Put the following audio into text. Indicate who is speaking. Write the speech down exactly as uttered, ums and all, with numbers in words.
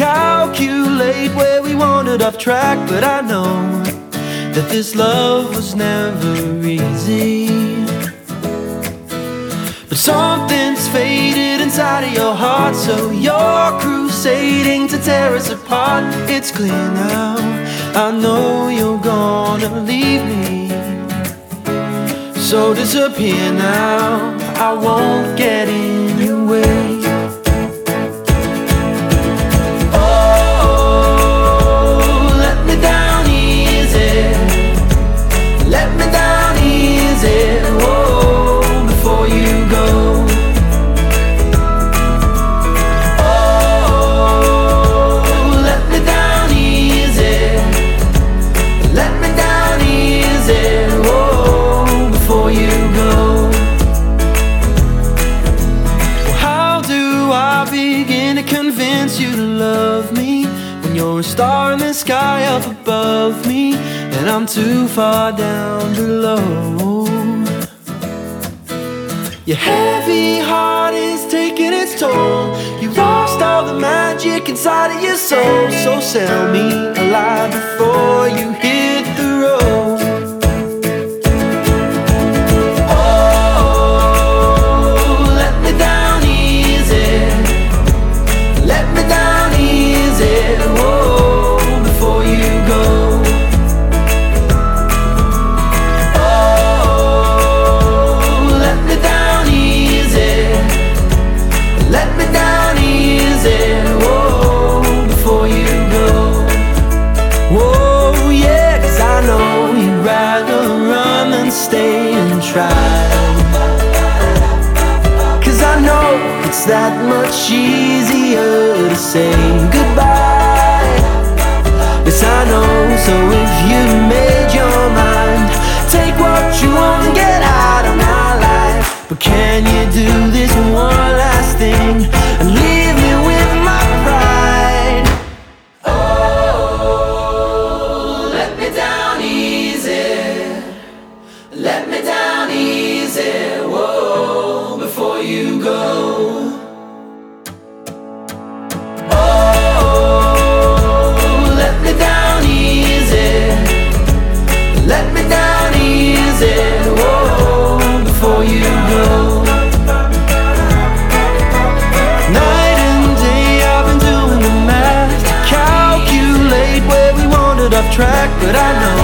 Speaker 1: calculate where we wandered off track, but I know that this love was never easy. But something's faded inside of your heart, so you're crusading to tear us apart. It's clear now, I know you're gonna leave me, so disappear now, I won't get in your way. Convince you to love me when you're a star in the sky up above me, and I'm too far down below. Your heavy heart is taking its toll. You lost all the magic inside of your soul, so sell me alive before you hit the road. Stay and try, 'cause I know it's that much easier to say goodbye. Yes, I know, so if you made your mind, take what you want and get out of my life. But can you do this one last thing and leave me with my pride? Oh, let me down easy. Let me down easy, whoa, before you go. Oh, let me down easy. Let me down easy, whoa, before you go. Night and day I've been doing the math, calculate where we wandered off track, but I know